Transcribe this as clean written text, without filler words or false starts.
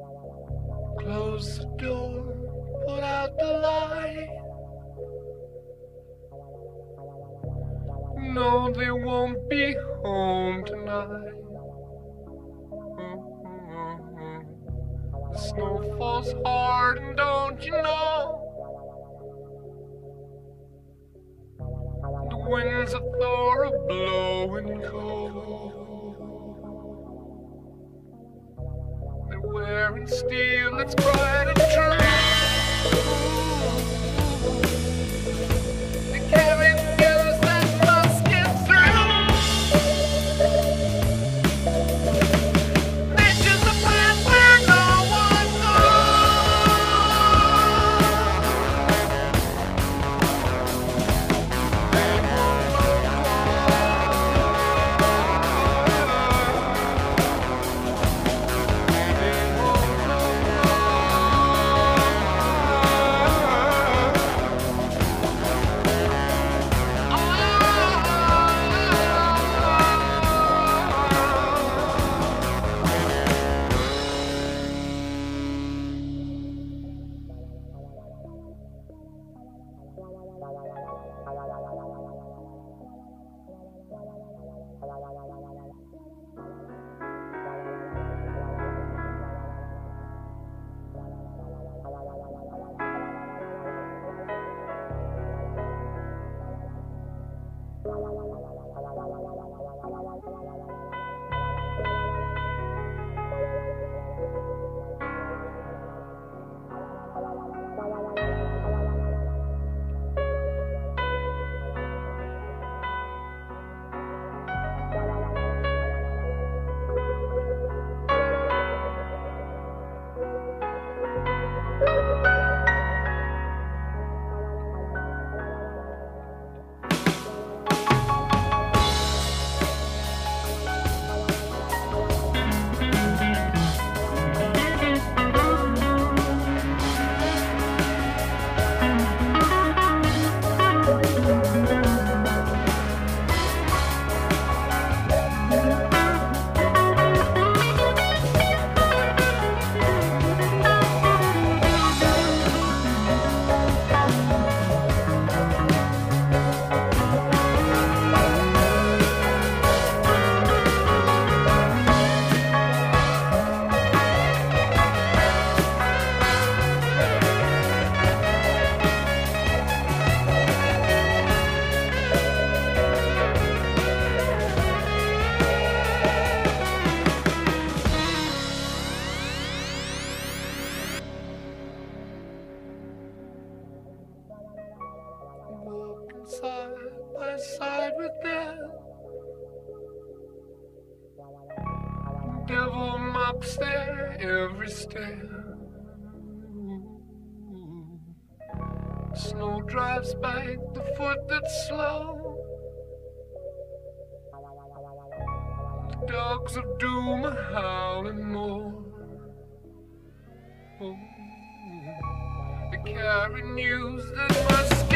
Close the door, put out the light. No, they won't be home tonight. The snow falls hard, and don't you know? The winds of Thor are blowing cold. They're wearing steel that's bright and true. They carry news that must get through. They choose a path where no one side by side with them. Devil mops their every step. Snow drives back the foot that's slow. The dogs of doom are howling more. They carry news that must